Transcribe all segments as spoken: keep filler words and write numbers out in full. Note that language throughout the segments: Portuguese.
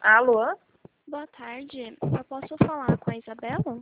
Alô? Boa tarde. Eu posso falar com a Isabela?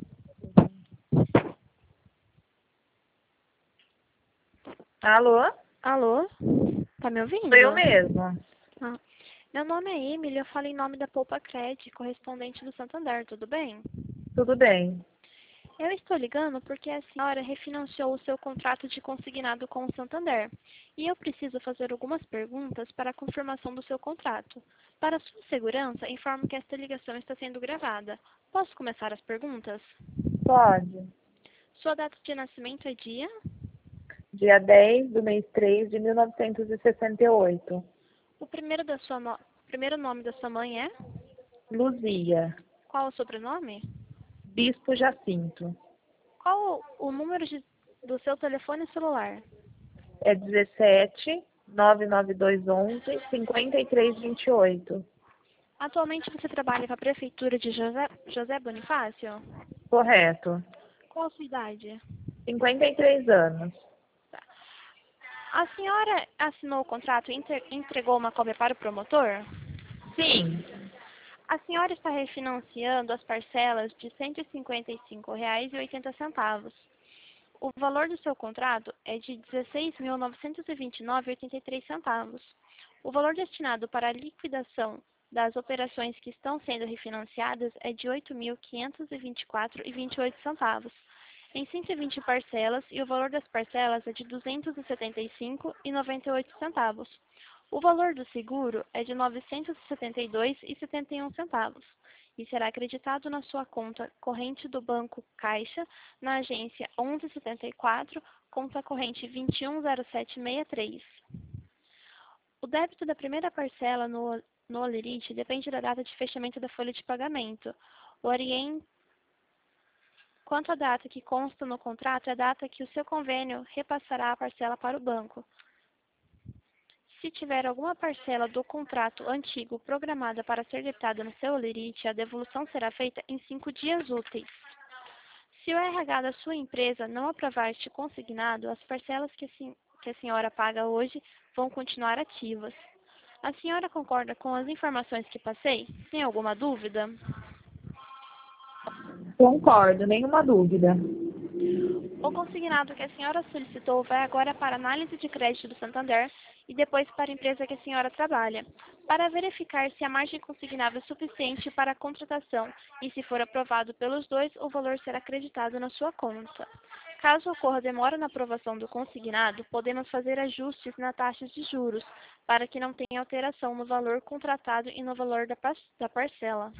Alô? Alô? Tá me ouvindo? Sou eu mesma. Ah. Meu nome é Emily, eu falo em nome da Poupa Cred, correspondente do Santander, tudo bem? Tudo bem. Eu estou ligando porque a senhora refinanciou o seu contrato de consignado com o Santander. E eu preciso fazer algumas perguntas para a confirmação do seu contrato. Para sua segurança, informo que esta ligação está sendo gravada. Posso começar as perguntas? Pode. Sua data de nascimento é dia? Dia dez do mês três de mil novecentos e sessenta e oito. O primeiro, da sua no... primeiro nome da sua mãe é? Luzia. Qual o sobrenome? Bispo Jacinto. Qual o número de... do seu telefone celular? É dezessete, nove nove dois onze, cinquenta e três vinte e oito. Atualmente você trabalha com a prefeitura de José, José Bonifácio? Correto. Qual a sua idade? cinquenta e três anos. Tá. A senhora assinou o contrato e entre- entregou uma cópia para o promotor? Sim. A senhora está refinanciando as parcelas de cento e cinquenta e cinco reais e oitenta centavos. O valor do seu contrato é de dezesseis mil novecentos e vinte e nove reais e oitenta e três centavos. O valor destinado para a liquidação das operações que estão sendo refinanciadas é de oito mil quinhentos e vinte e quatro reais e vinte e oito centavos, em cento e vinte parcelas, e o valor das parcelas é de duzentos e setenta e cinco reais e noventa e oito centavos. O valor do seguro é de novecentos e setenta e dois reais e setenta e um centavos e será acreditado na sua conta corrente do Banco Caixa, na agência onze setenta e quatro, conta corrente vinte e um zero sete seis três. O débito da primeira parcela no, no Olerite depende da data de fechamento da folha de pagamento. O Orient... Quanto à data que consta no contrato, é a data que o seu convênio repassará a parcela para o banco. Se tiver alguma parcela do contrato antigo programada para ser debitada no seu Olerite, a devolução será feita em cinco dias úteis. Se o R H da sua empresa não aprovar este consignado, as parcelas que a, sen que a senhora paga hoje vão continuar ativas. A senhora concorda com as informações que passei? Tem alguma dúvida? Concordo, nenhuma dúvida. O consignado que a senhora solicitou vai agora para a análise de crédito do Santander e depois para a empresa que a senhora trabalha, para verificar se a margem consignável é suficiente para a contratação e, se for aprovado pelos dois, o valor será acreditado na sua conta. Caso ocorra demora na aprovação do consignado, podemos fazer ajustes na taxa de juros, para que não tenha alteração no valor contratado e no valor da, par da parcela.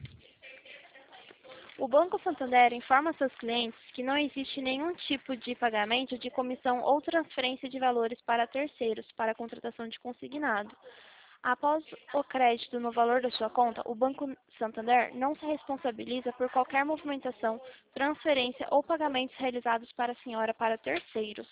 O Banco Santander informa seus clientes que não existe nenhum tipo de pagamento de comissão ou transferência de valores para terceiros para a contratação de consignado. Após o crédito no valor da sua conta, o Banco Santander não se responsabiliza por qualquer movimentação, transferência ou pagamentos realizados para a senhora para terceiros.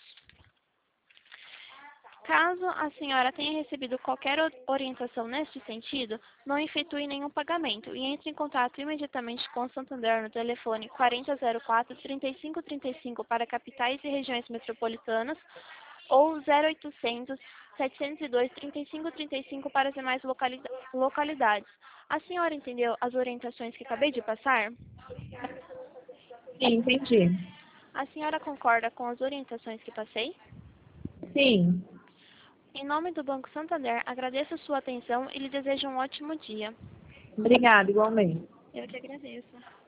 Caso a senhora tenha recebido qualquer orientação neste sentido, não efetue nenhum pagamento e entre em contato imediatamente com o Santander no telefone quarenta zero quatro, trinta e cinco trinta e cinco para capitais e regiões metropolitanas ou zero oitocentos, setecentos e dois, trinta e cinco trinta e cinco para as demais localida- localidades. A senhora entendeu as orientações que acabei de passar? Sim, entendi. A senhora concorda com as orientações que passei? Sim. Em nome do Banco Santander, agradeço a sua atenção e lhe desejo um ótimo dia. Obrigada, igualmente. Eu que agradeço.